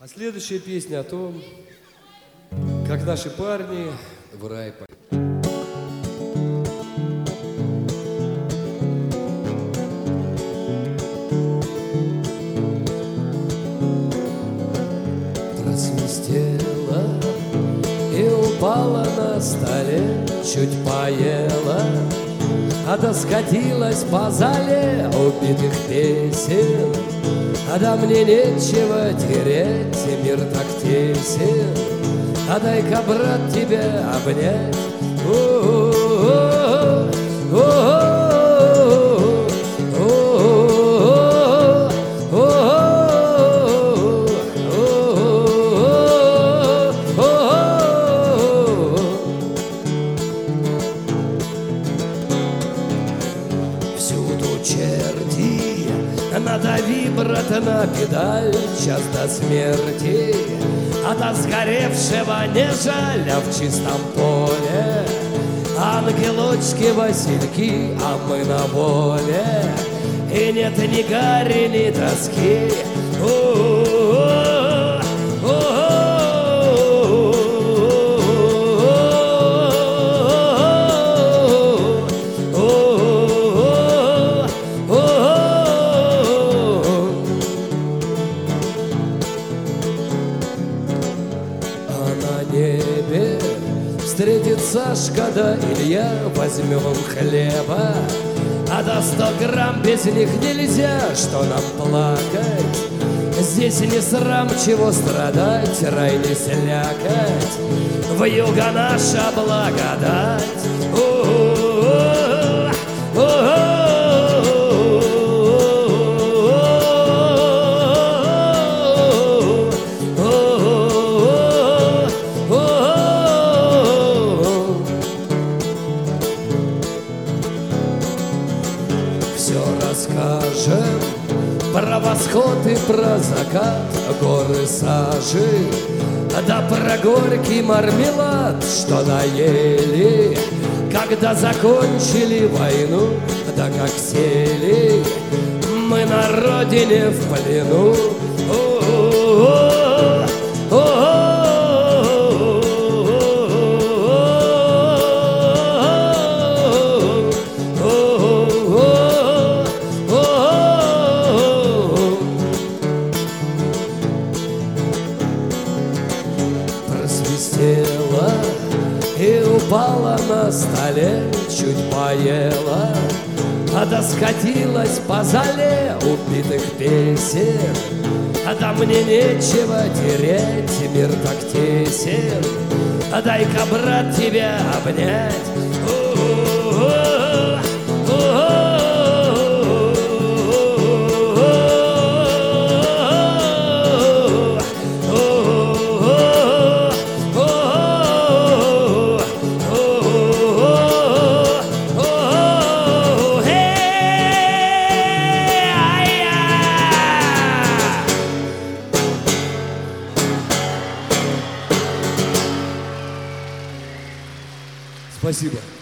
А следующая песня о том, как наши парни в рай поют. Просвистела и упала на столе, чуть поела, а да скатилась по зале убитых песен. А да мне нечего терять, и мир так тесен. А дай-ка, брат, тебя обнять. Всюду черти, надави, брат, на педаль, час до смерти. А до сгоревшего не жаль, а в чистом поле ангелочки, васильки, а мы на воле. И нет ни гари, ни тоски. Небе встретит Сашка да Илья, возьмем им хлеба, а до 100 грамм без них нельзя. Что нам плакать? Здесь не срам, чего страдать, рай не слякоть, вьюга наша благодать. Все расскажем про восход и про закат, горы сажи, да про горький мармелад, что наели, когда закончили войну, да как сели мы на родине в плену. Просвистела и упала на столе, чуть поела, а да скатилась по зале убитых песен. А да мне нечего терять, мир так тесен. А дай-ка, брат, тебя обнять. Спасибо.